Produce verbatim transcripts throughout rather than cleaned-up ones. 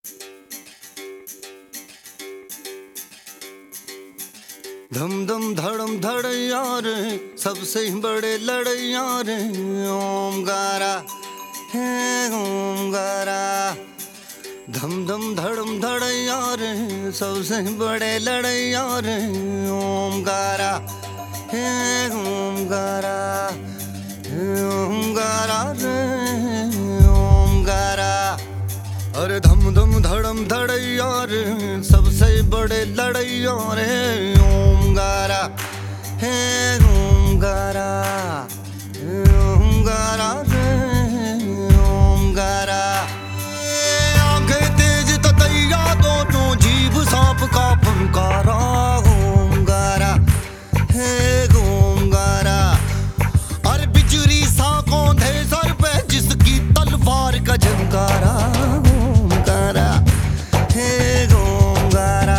धम धम धड़म धड़ैया रे सबसे बड़े लड़ैया रे ओमकारा हे ओमकारा। धम धम धड़म धड़ैया रे सबसे बड़े लड़ैया रे ओमकारा हे ओमकारा हे ओमकारा रे ओमकारा। अरे धम धम धड़म धड़ैया रे सबसे बड़े लड़ैया रे ओमकारा हे ओमकारा हे ओमकारा रे ओमकारा। आंखें तेज ततैया दोनों जीभ सांप का फंकारा ओमकारा हे ओमकारा। अरे बिजली सा कौंधे सर पे जिसकी तलवार का झंकारा ओमकारा हे ओमकारा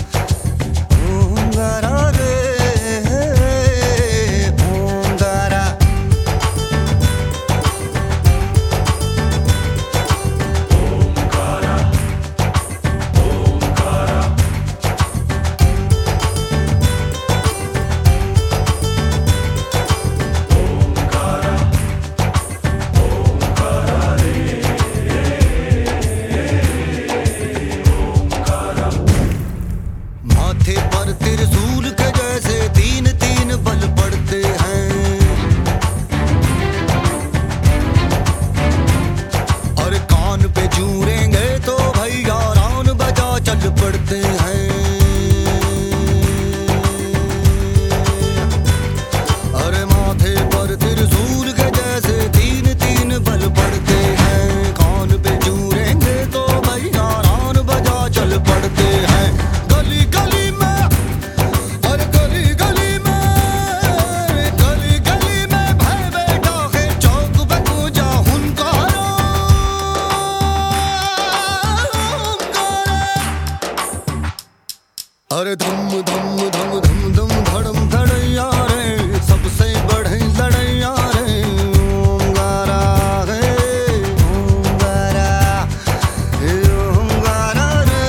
ओमकारा रे ओमकारा। माथे पर त्रिशूल के जैसे तीन तीन बल पड़ते हैं और कान पे जूरेंगे तो भैया रान बजा चल पड़ते हैं। अरे माथे पर त्रिशूल के जैसे तीन तीन बल पड़ते हैं, कान पे जूरेंगे तो भैया रान बजा चल पड़ते हैं। गली गली में और गली गली में गली गली में भय बेटा है चौक पे पूजा हुनकारा ओमकारा। अरे धम धम धम धम धम धड़म धड़ैया रे सबसे बड़े लड़ैया रे ओमकारा हे ओमकारा हे ओमकारा रे।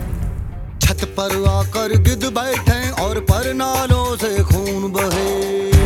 छत पर आकर गिद्ध बैठे और परनालों से खून बहे।